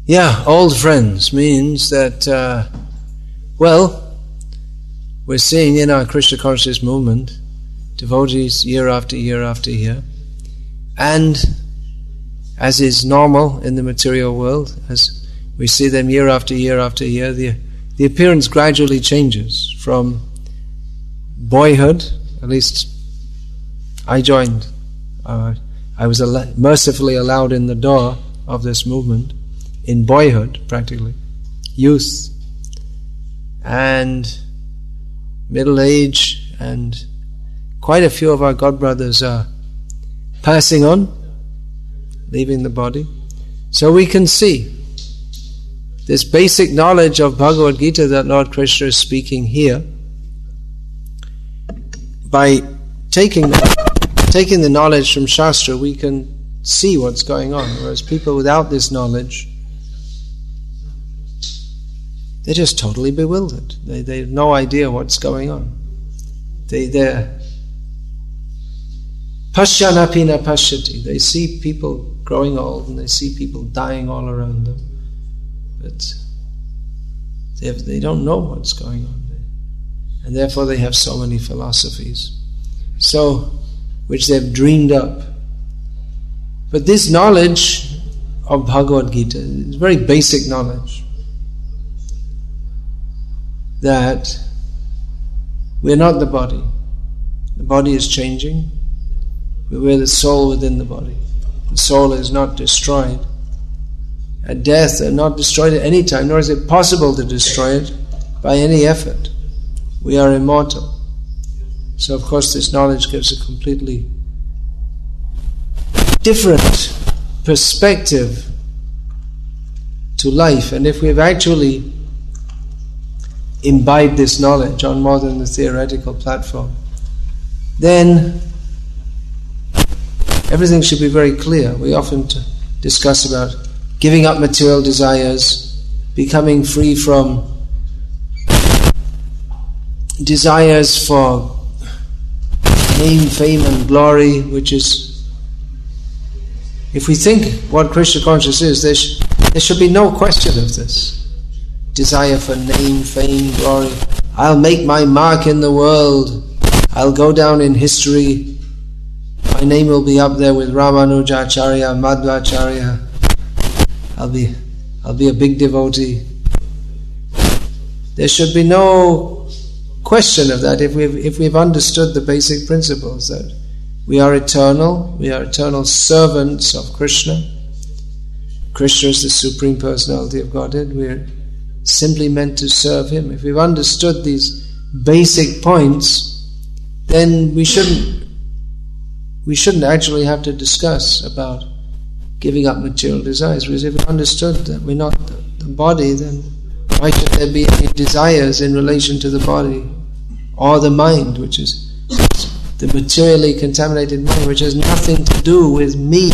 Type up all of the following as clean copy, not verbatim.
Old friends means that, we're seeing in our Krishna consciousness movement devotees year after year after year, and as is normal in the material world, as we see them year after year after year, the appearance gradually changes from boyhood. At least I joined, I was mercifully allowed in the door of this movement in boyhood, practically, youth, and middle age, and quite a few of our godbrothers are passing on, leaving the body. So we can see this basic knowledge of Bhagavad Gita that Lord Krishna is speaking here. By taking the knowledge from Shastra, we can see what's going on, whereas people without this knowledge, they're just totally bewildered. They have no idea what's going on. They're Pashyanapina pashyati. They see people growing old and they see people dying all around them, but they don't know what's going on there. And therefore they have so many philosophies, which they've dreamed up. But this knowledge of Bhagavad Gita is very basic knowledge, that we're not the body. The body is changing. We're the soul within the body. The soul is not destroyed. At death, they're not destroyed at any time, nor is it possible to destroy it by any effort. We are immortal. So of course this knowledge gives a completely different perspective to life. And if we've actually imbibed this knowledge on more than the theoretical platform, then everything should be very clear. We often discuss about giving up material desires, becoming free from desires for name, fame and glory, which is, if we think what Krishna consciousness is, there should be no question of this. Desire for name, fame, glory. I'll make my mark in the world. I'll go down in history. My name will be up there with Ramanujacharya, Madhvacharya. I'll be a big devotee. There should be no question of that if we've understood the basic principles, that we are eternal servants of Krishna. Krishna is the Supreme Personality of Godhead. We're simply meant to serve Him. If we've understood these basic points, then we shouldn't actually have to discuss about giving up material desires, because if we understood that we're not the body, then why should there be any desires in relation to the body or the mind, which is the materially contaminated mind, which has nothing to do with me.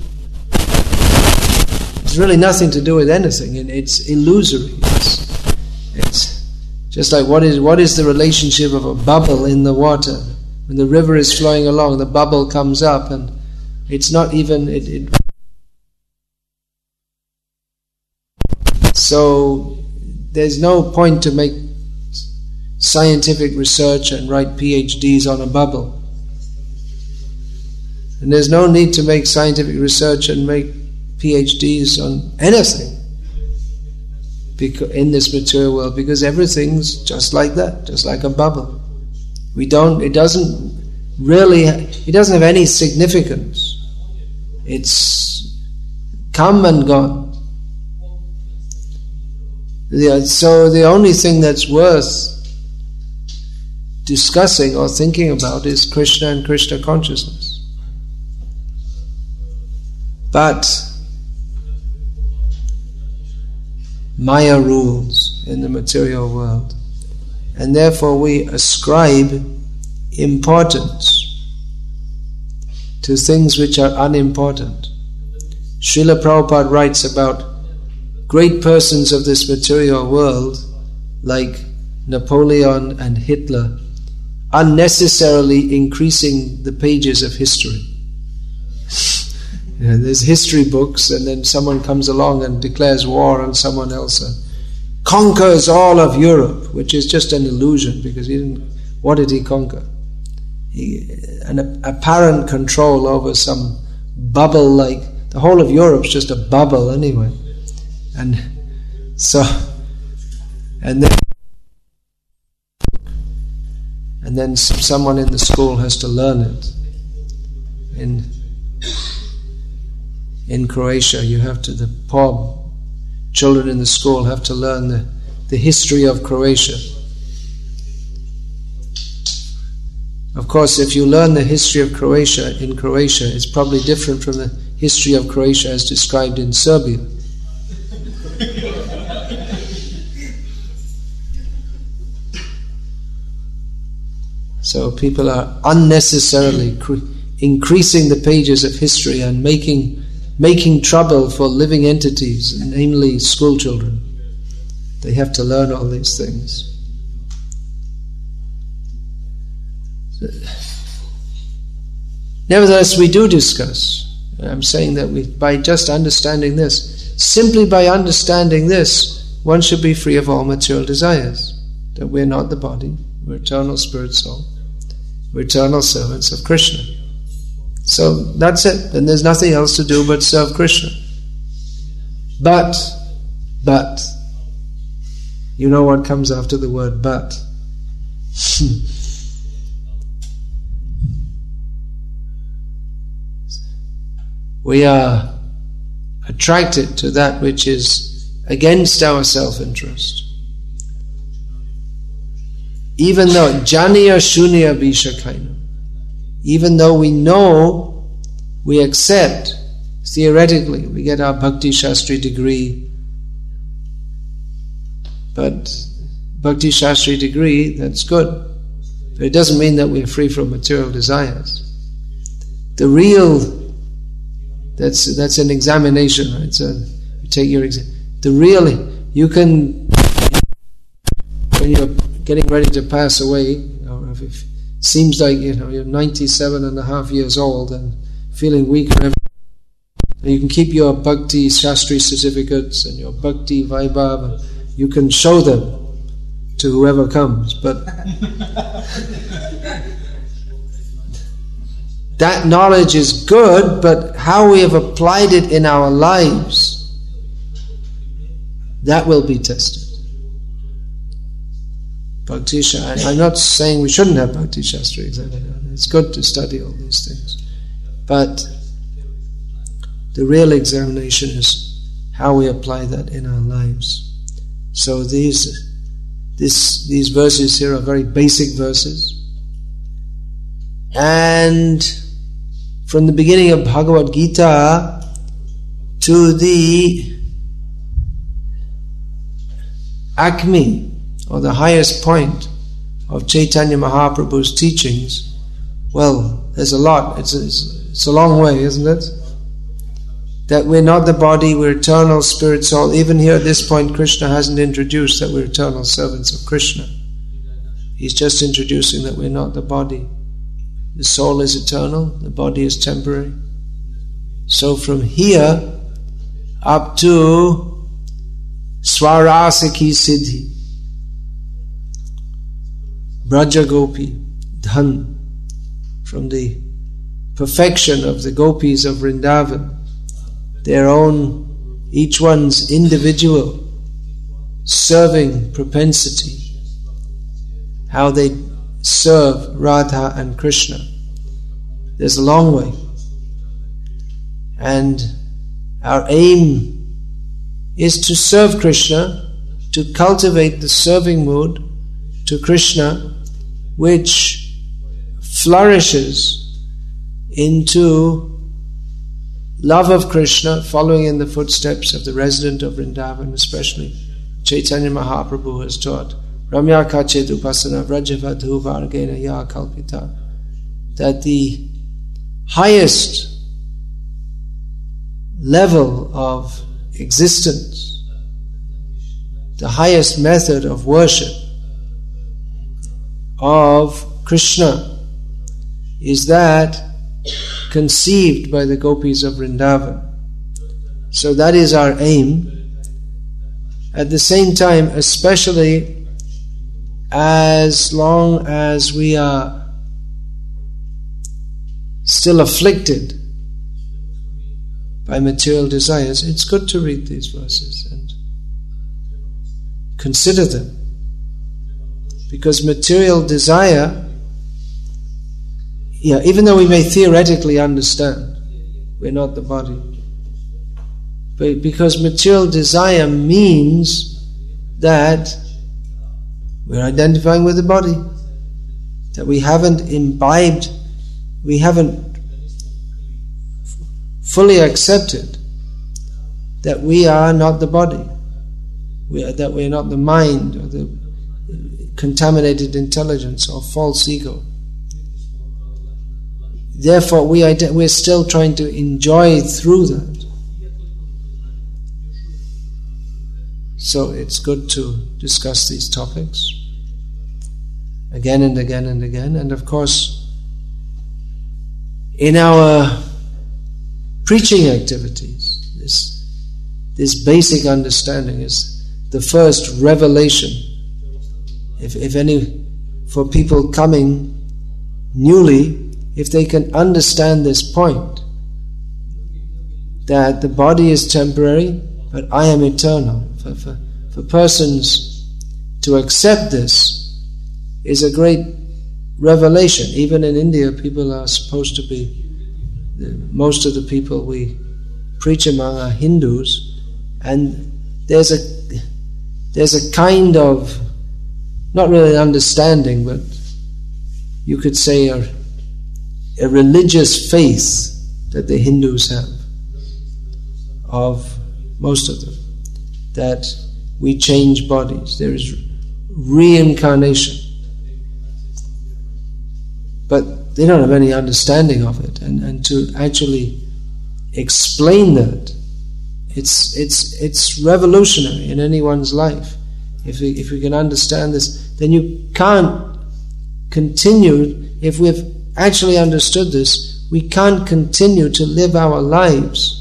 It's really nothing to do with anything. It's illusory. It's just like what is the relationship of a bubble in the water? When the river is flowing along, the bubble comes up, and it's not even So there's no point to make scientific research and write PhDs on a bubble. And there's no need to make scientific research and make PhDs on anything in this material world, because everything's just like that, just like a bubble. It doesn't have any significance. It's come and gone. So the only thing that's worth discussing or thinking about is Krishna and Krishna consciousness. But Maya rules in the material world, and therefore we ascribe importance to things which are unimportant. Srila Prabhupada writes about great persons of this material world, like Napoleon and Hitler, unnecessarily increasing the pages of history. There's history books, and then someone comes along and declares war on someone else and conquers all of Europe, which is just an illusion, because what did he conquer? An apparent control over some bubble, like the whole of Europe's just a bubble anyway. And then someone in the school has to learn it. In Croatia, the poor children in the school have to learn the history of Croatia. Of course, if you learn the history of Croatia in Croatia, it's probably different from the history of Croatia as described in Serbia. So people are unnecessarily increasing the pages of history and making trouble for living entities, namely school children. They have to learn all these things. Nevertheless, we do discuss. I'm saying that by just understanding this, simply by understanding this, one should be free of all material desires. That we're not the body, we're eternal spirit soul, we're eternal servants of Krishna. So that's it. Then there's nothing else to do but serve Krishna. But, you know what comes after the word but. We are attracted to that which is against our self-interest. Even though Janiya Shunya Bishakaina, even though we know, we accept, theoretically, we get our Bhakti Shastri degree, but Bhakti Shastri degree, that's good. But it doesn't mean that we're free from material desires. The real, that's an examination, right? So you take your exam. The real, you can, when you're getting ready to pass away, or if it seems like you're 97 and a half years old and feeling weak, and you can keep your Bhakti Shastri certificates and your Bhakti Vaibhav, you can show them to whoever comes, but that knowledge is good, but how we have applied it in our lives, that will be tested. Bhakti Shastri, I'm not saying we shouldn't have Bhakti Shastri examination. It's good to study all these things. But the real examination is how we apply that in our lives. So these verses here are very basic verses. And from the beginning of Bhagavad Gita to the acme, or the highest point of Chaitanya Mahaprabhu's teachings, well, there's a lot. It's a long way, isn't it? That we're not the body, we're eternal spirit soul. Even here at this point, Krishna hasn't introduced that we're eternal servants of Krishna. He's just introducing that we're not the body. The soul is eternal, the body is temporary. So from here up to Swarasaki Siddhi, Braja Gopi, Dhan, from the perfection of the gopis of Vrindavan, their own, each one's individual serving propensity, how they serve Radha and Krishna. There's a long way. And our aim is to serve Krishna, to cultivate the serving mood to Krishna, which flourishes into love of Krishna, following in the footsteps of the resident of Vrindavan, especially Chaitanya Mahaprabhu has taught, Ramya Kachet Upasana Vrajavadhu Vargena Ya Kalpita, that the highest level of existence, the highest method of worship of Krishna is that conceived by the gopis of Vrindavan. So that is our aim. At the same time, especially as long as we are still afflicted by material desires, it's good to read these verses and consider them. Because material desire, even though we may theoretically understand, we're not the body. But because material desire means that we're identifying with the body, that we haven't imbibed, we haven't fully accepted that we are not the body, that we're not the mind or the contaminated intelligence or false ego. Therefore, we're still trying to enjoy through that. So it's good to discuss these topics again and again and again. And of course, in our preaching activities, this basic understanding is the first revelation. If any, for people coming newly, if they can understand this point, that the body is temporary, but I am eternal. For persons to accept this is a great revelation. Even in India, people are supposed to be, most of the people we preach among are Hindus, and there's a kind of, not really understanding, but you could say a religious faith that the Hindus have, of most of them, that we change bodies. There is reincarnation. But they don't have any understanding of it. And to actually explain that, it's revolutionary in anyone's life. If we can understand this, then you can't continue, if we've actually understood this, we can't continue to live our lives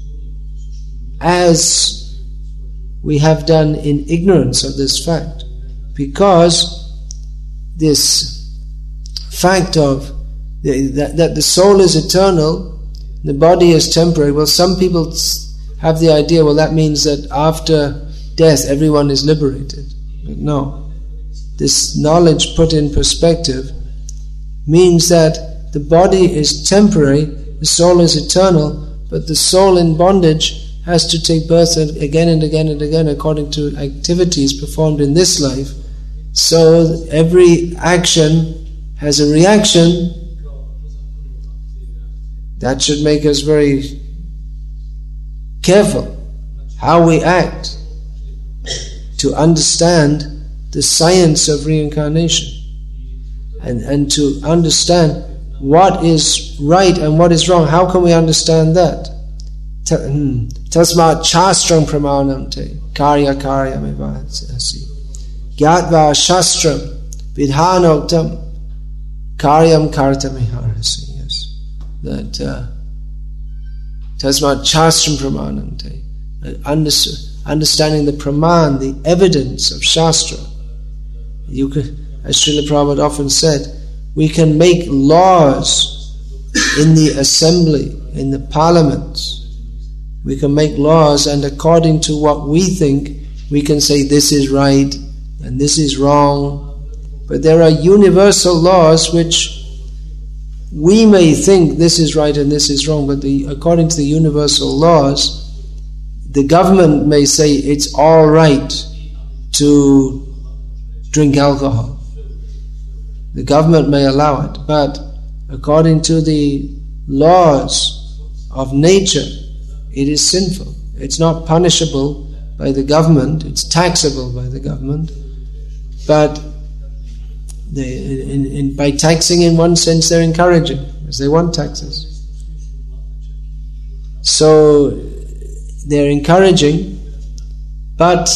as we have done in ignorance of this fact. Because this fact of that the soul is eternal, the body is temporary, well, some people have the idea, well, that means that after death everyone is liberated. But no. This knowledge put in perspective means that the body is temporary, the soul is eternal, but the soul in bondage has to take birth again and again and again according to activities performed in this life. So every action has a reaction. That should make us very careful how we act, to understand the science of reincarnation and to understand what is right and what is wrong. How can we understand that? Tasmat shastram pramanam te karya mevasi gyatva shastram vidhanoktam karyam kartamiharasi. Yes, that tasmat shastram pramanam te, understanding the praman, the evidence of shastra. You could, as Srila Prabhupada often said, we can make laws in the assembly, in the parliaments. We can make laws, and according to what we think, we can say this is right and this is wrong. But there are universal laws which we may think this is right and this is wrong, but according to the universal laws, the government may say it's all right to drink alcohol. The government may allow it, but according to the laws of nature, it is sinful. It's not punishable by the government, it's taxable by the government, but by taxing, in one sense, they're encouraging, because they want taxes. So they're encouraging, but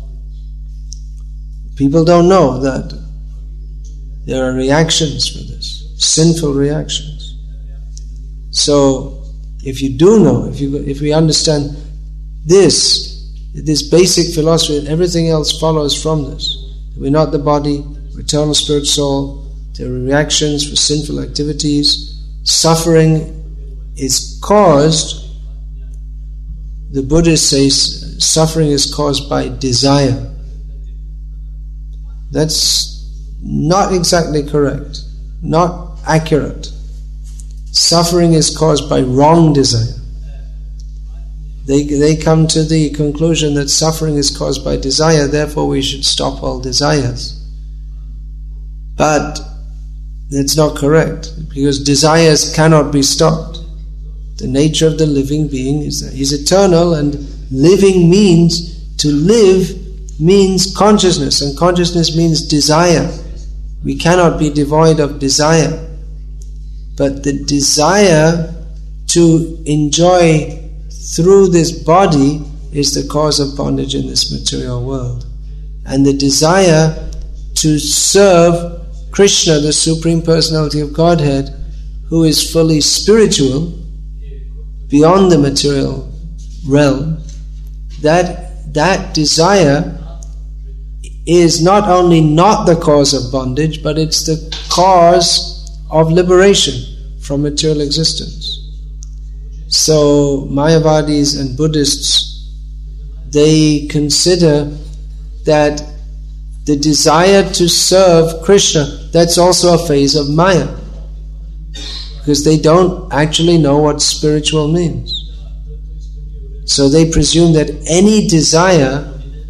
people don't know that there are reactions for this, sinful reactions. So, if you do know, if we understand this basic philosophy, and everything else follows from this. We're not the body, we're eternal spirit soul, there are reactions for sinful activities, suffering is caused, the Buddhist says, suffering is caused by desire. That's not exactly correct, not accurate. Suffering is caused by wrong desire. They come to the conclusion that suffering is caused by desire, therefore we should stop all desires. But that's not correct, because desires cannot be stopped. The nature of the living being is that he's eternal, and living means, to live means consciousness, and consciousness means desire. We cannot be devoid of desire. But the desire to enjoy through this body is the cause of bondage in this material world. And the desire to serve Krishna, the Supreme Personality of Godhead, who is fully spiritual, beyond the material realm, that desire is not only not the cause of bondage, but it's the cause of liberation from material existence. So Mayavadis and Buddhists, they consider that the desire to serve Krishna, that's also a phase of Maya, because they don't actually know what spiritual means. So they presume that any desire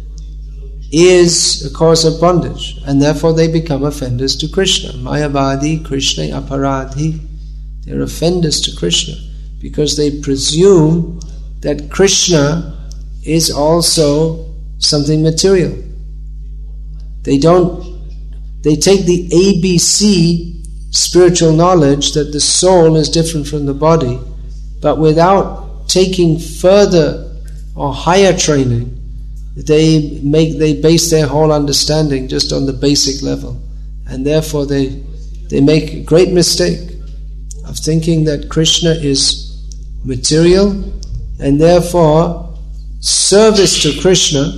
is a cause of bondage, and therefore they become offenders to Krishna. Mayavadi, Krishna, Aparadhi, they're offenders to Krishna, because they presume that Krishna is also something material. They take the ABC spiritual knowledge that the soul is different from the body, but without taking further or higher training, they base their whole understanding just on the basic level, and therefore they make a great mistake of thinking that Krishna is material, and therefore service to Krishna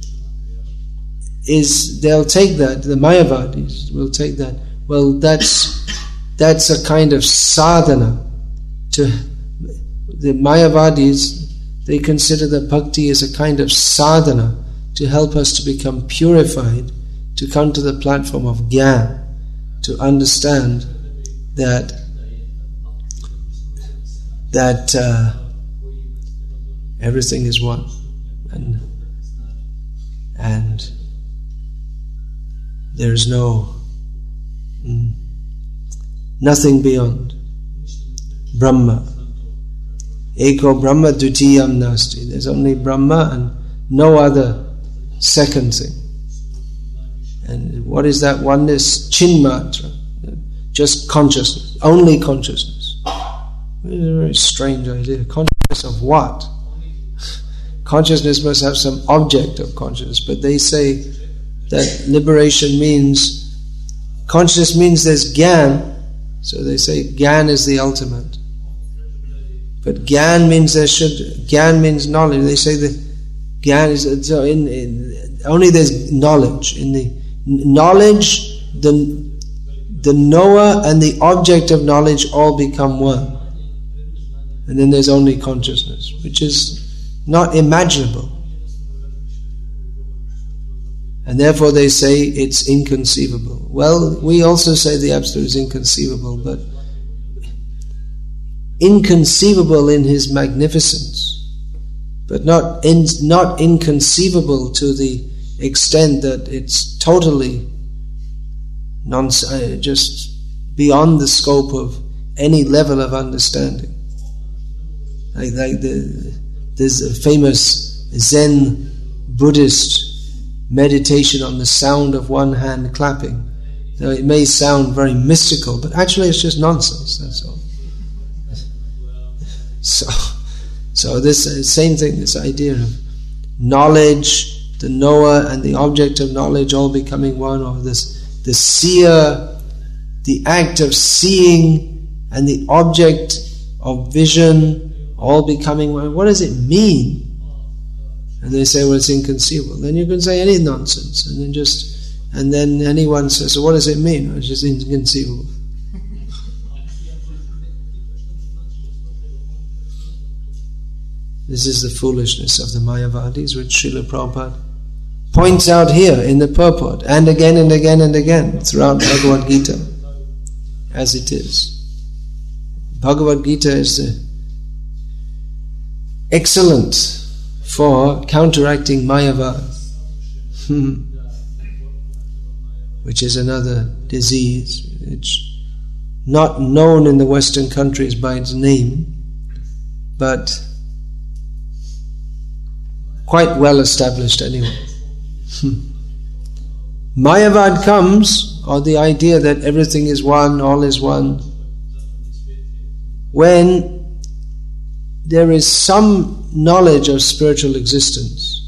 is, they'll take that, the Mayavadis will take that, well, that's a kind of sadhana. To the Mayavadis, they consider that bhakti is a kind of sadhana to help us to become purified, to come to the platform of Gyan, to understand that everything is one, and there is nothing beyond Brahma. Eko Brahma Dutiyam Nasti. There's only Brahma and no other second thing. And what is that oneness? Chinmatra. Just consciousness. Only consciousness. It's a very strange idea. Consciousness of what? Consciousness must have some object of consciousness, but they say that liberation means, consciousness means there's Gyan, so they say Gyan is the ultimate. But Gyan means Gyan means knowledge. They say that Gyan is, so only there's knowledge. In the knowledge, the knower and the object of knowledge all become one. And then there's only consciousness, which is not imaginable. And therefore they say it's inconceivable. Well, we also say the Absolute is inconceivable, but inconceivable in His magnificence, but not inconceivable to the extent that it's totally just beyond the scope of any level of understanding. There's a famous Zen Buddhist meditation on the sound of one hand clapping. Now it may sound very mystical, but actually it's just nonsense, that's all. So this same thing, this idea of knowledge, the knower and the object of knowledge all becoming one, or the seer, the act of seeing and the object of vision, all becoming one. What does it mean? And they say, well, it's inconceivable. Then you can say any nonsense, and then anyone says, so what does it mean? Well, it's just inconceivable. This is the foolishness of the Mayavadis, which Srila Prabhupada points out here in the purport, and again and again and again throughout Bhagavad Gita, as it is. Bhagavad Gita is excellent for counteracting Mayavad, which is another disease. It's not known in the Western countries by its name, but quite well established anyway. Mayavad comes, or the idea that everything is one, all is one, when there is some knowledge of spiritual existence,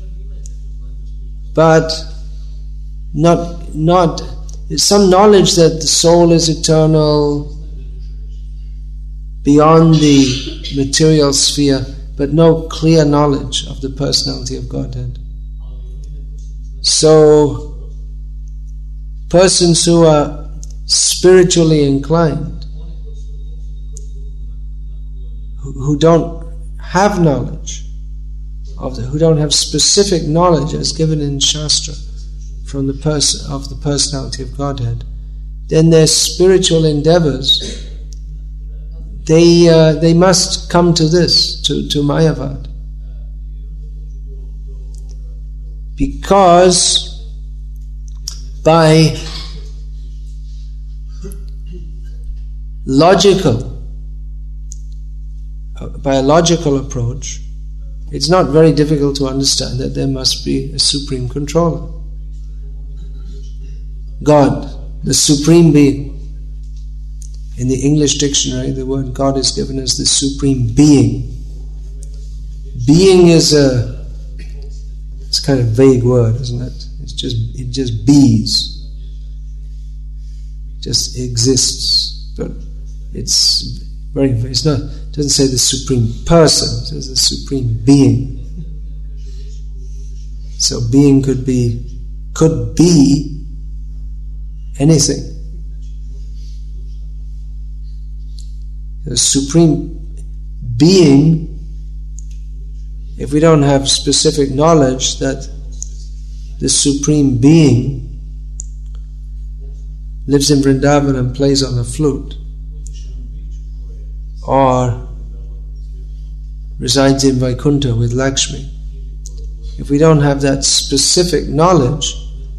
but not some knowledge that the soul is eternal beyond the material sphere, but no clear knowledge of the personality of Godhead. So, persons who are spiritually inclined, who don't have knowledge who don't have specific knowledge as given in Shastra from the personality of Godhead, then their spiritual endeavors, they must come to this, to Mayavad. Because by a logical approach, it's not very difficult to understand that there must be a supreme controller. God, the supreme being. In the English dictionary, the word God is given as the supreme being. Being is it's kind of vague word, isn't it? It just bees. It just exists. But it doesn't say the supreme person, it says the supreme being. So being could be anything. The supreme being, if we don't have specific knowledge that the supreme being lives in Vrindavan and plays on a flute, or resides in Vaikuntha with Lakshmi, if we don't have that specific knowledge,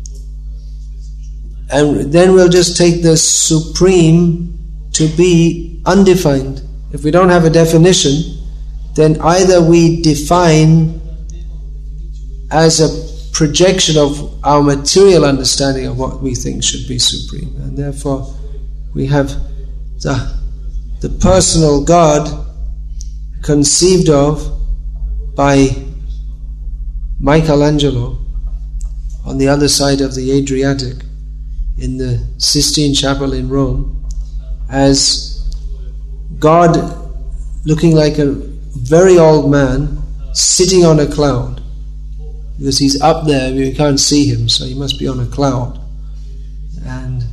and then we'll just take the supreme to be undefined. If we don't have a definition, then either we define as a projection of our material understanding of what we think should be supreme, and therefore we have the personal God conceived of by Michelangelo on the other side of the Adriatic in the Sistine Chapel in Rome, as God looking like a very old man sitting on a cloud, because he's up there, you can't see him, so he must be on a cloud, and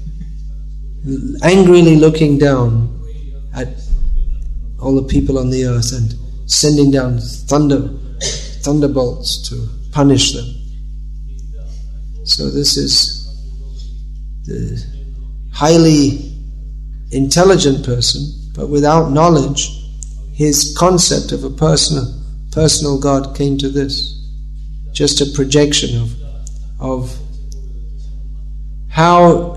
angrily looking down at all the people on the earth and sending down thunderbolts to punish them. So this is the highly intelligent person, but without knowledge, his concept of a personal God came to this. Just a projection of how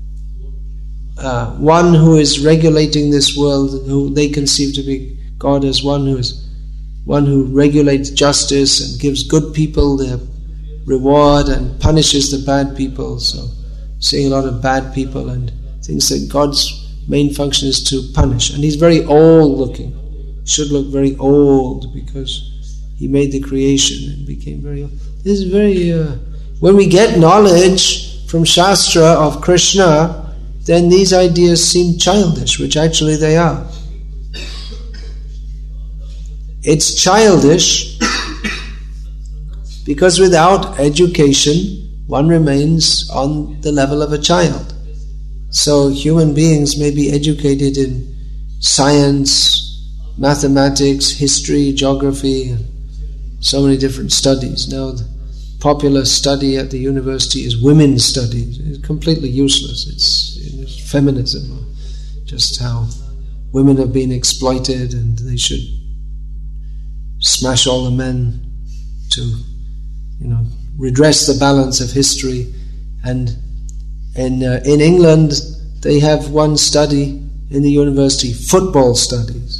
one who is regulating this world, who they conceive to be God as one who regulates justice and gives good people their reward and punishes the bad people. So seeing a lot of bad people and thinks that God's main function is to punish. And he's very old looking. Should look very old because he made the creation and became very old. This is very... when we get knowledge from Shastra of Krishna, then these ideas seem childish, which actually they are. it's childish because without education, one remains on the level of a child. So human beings may be educated in science, mathematics, history, geography, so many different studies. Now the popular study at the university is women's studies. It's completely useless. It's feminism, just how women have been exploited and they should smash all the men to, redress the balance of history. And in England, they have one study in the university, football studies.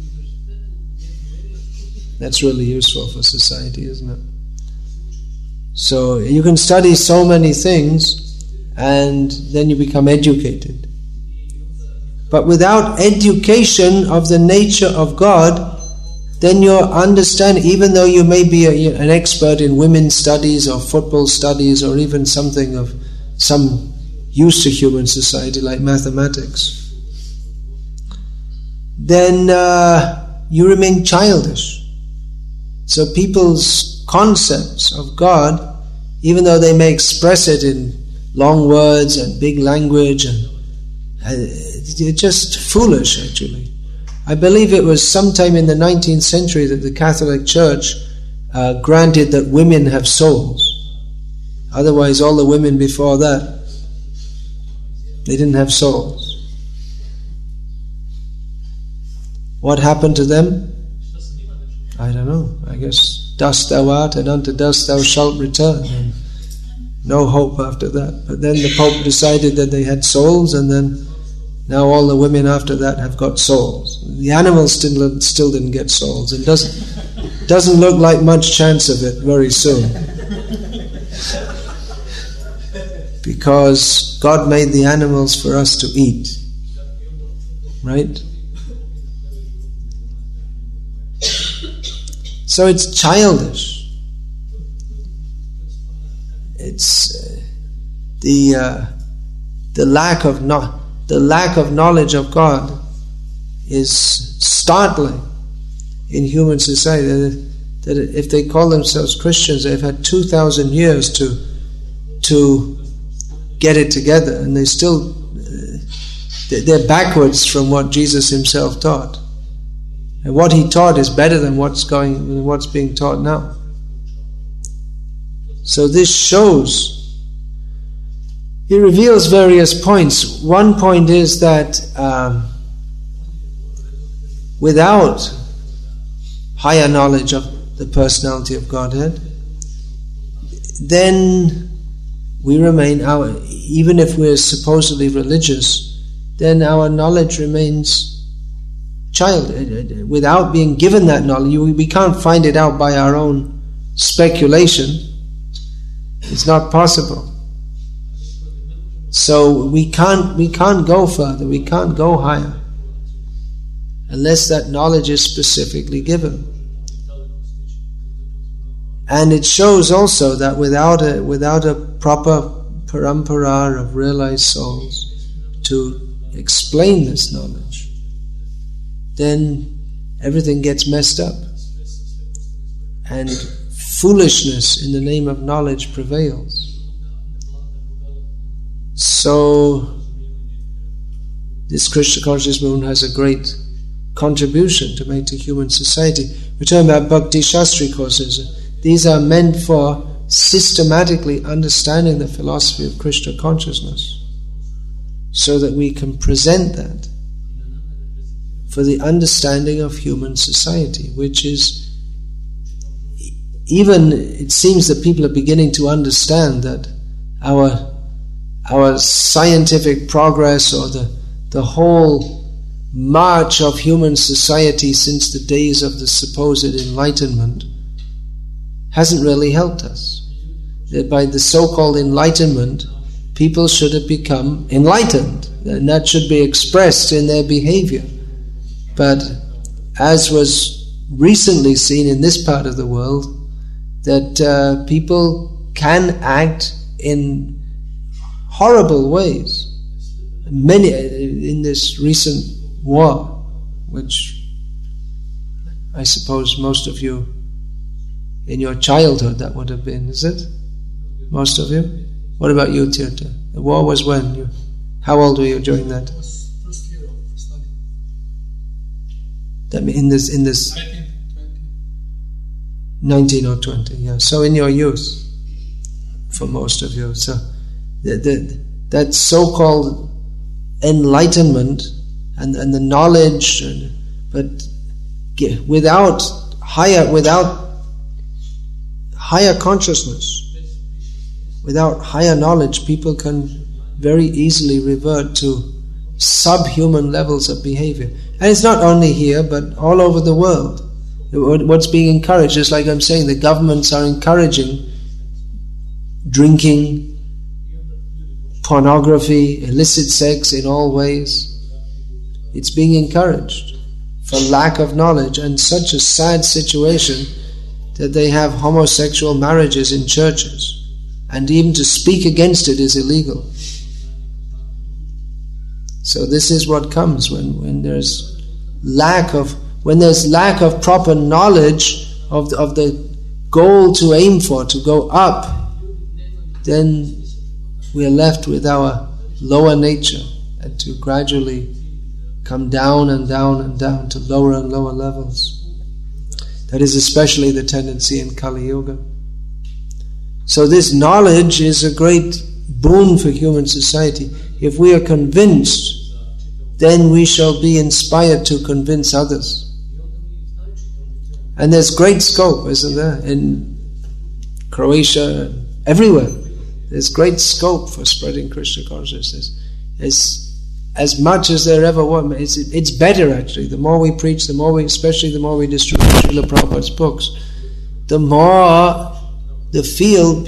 That's really useful for society, isn't it? So you can study so many things and then you become educated. But without education of the nature of God, then you understand, even though you may be an expert in women's studies or football studies or even something of some use to human society like mathematics, then you remain childish. So people's concepts of God, even though they may express it in long words and big language, and they're just foolish actually. I believe it was sometime in the 19th century that the Catholic Church granted that women have souls. Otherwise, all the women before that, they didn't have souls. What happened to them? I don't know. I guess dust thou art and unto dust thou shalt return. And no hope after that. But then the Pope decided that they had souls, and then now all the women after that have got souls. The animals still didn't get souls. It doesn't look like much chance of it very soon. Because God made the animals for us to eat. Right? So it's childish. It's the lack of knowledge of God is startling in human society. That if they call themselves Christians, they've had 2,000 years to get it together, and they're backwards from what Jesus himself taught. And what he taught is better than what's being taught now. So this shows, it reveals various points. One point is that without higher knowledge of the personality of Godhead, then we remain even if we're supposedly religious, then our knowledge remains child. Without being given that knowledge, we can't find it out by our own speculation. It's not possible. So we can't go further, we can't go higher unless that knowledge is specifically given. And it shows also that without a proper parampara of realized souls to explain this knowledge, then everything gets messed up. And foolishness in the name of knowledge prevails. So this Krishna conscious movement has a great contribution to make to human society. We're talking about Bhakti Shastri courses. These are meant for systematically understanding the philosophy of Krishna consciousness, so that we can present that for the understanding of human society, which is, even it seems that people are beginning to understand that our scientific progress, or the whole march of human society since the days of the supposed enlightenment, hasn't really helped us. That by the so-called enlightenment, people should have become enlightened, and that should be expressed in their behavior. But as was recently seen in this part of the world, that people can act in horrible ways. Many in this recent war, which I suppose most of you, in your childhood that would have been, is it? Most of you? What about you, Tirtha? The war was when? How old were you during that? It was first year of study. That mean in this 19 or 20, yeah. So in your youth, for most of you. So that so-called enlightenment and the knowledge, but without higher consciousness, without higher knowledge, people can very easily revert to subhuman levels of behavior. And it's not only here, but all over the world. What's being encouraged is, like I'm saying, the governments are encouraging drinking, pornography, illicit sex in all ways. It's being encouraged for lack of knowledge, and such a sad situation that they have homosexual marriages in churches, and even to speak against it is illegal. So this is what comes when there's lack of proper knowledge of the goal to aim for, to go up. Then we are left with our lower nature, and to gradually come down and down and down to lower and lower levels. That is especially the tendency in Kali Yuga. So this knowledge is a great boon for human society. If we are convinced, then we shall be inspired to convince others. And there's great scope, isn't there? In Croatia, everywhere. There's great scope for spreading Krishna consciousness. As much as there ever was. It's better actually. The more we preach, especially the more we distribute Srila Prabhupada's books, the more the field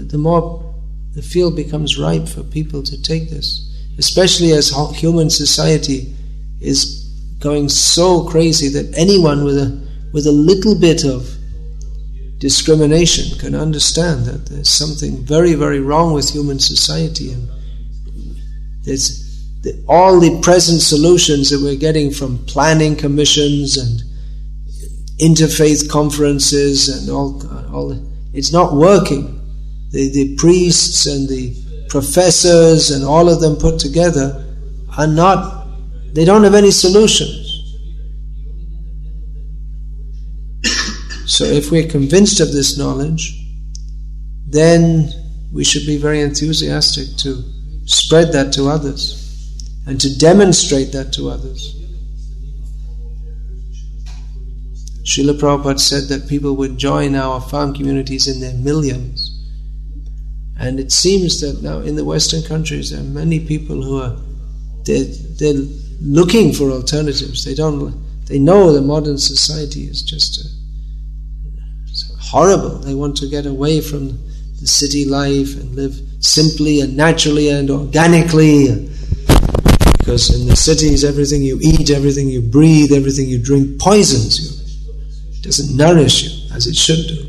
becomes ripe for people to take this. Especially as human society is going so crazy that anyone with a little bit of discrimination can understand that there's something very, very wrong with human society, and there's all the present solutions that we're getting from planning commissions and interfaith conferences and all it's not working. The priests and the professors and all of them put together they don't have any solutions. So if we're convinced of this knowledge, then we should be very enthusiastic to spread that to others and to demonstrate that to others. Srila Prabhupada said that people would join our farm communities in their millions. And it seems that now in the Western countries there are many people who they're looking for alternatives. They know the modern society is just horrible. They want to get away from the city life and live simply and naturally and organically. Because in the cities, everything you eat, everything you breathe, everything you drink poisons you. It doesn't nourish you as it should do.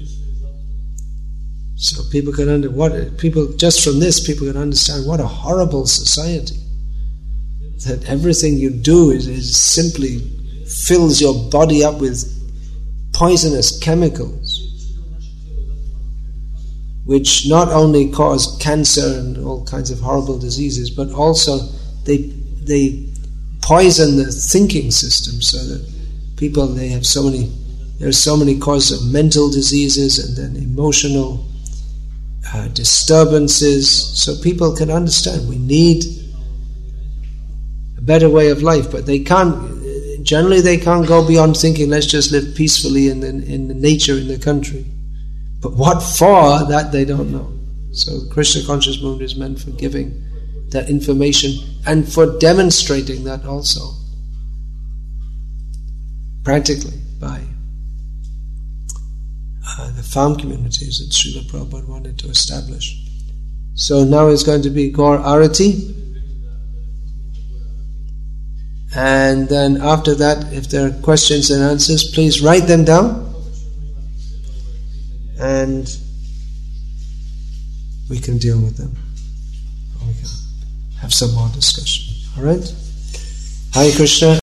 So people can just from this, people can understand what a horrible society. That everything you do is simply fills your body up with poisonous chemicals, which not only cause cancer and all kinds of horrible diseases, but also they poison the thinking system, so that people, there's so many causes of mental diseases and then emotional disturbances. So people can understand we need a better way of life, but they can't go beyond thinking, let's just live peacefully in the nature in the country. But what for, that they don't know. So the Krishna Conscious Movement is meant for giving that information and for demonstrating that also practically by the farm communities that Srila Prabhupada wanted to establish. So now it's going to be Gaur Arati, and then after that, if there are questions and answers, please write them down and we can deal with them. Or we can have some more discussion. Alright? Hare Krishna.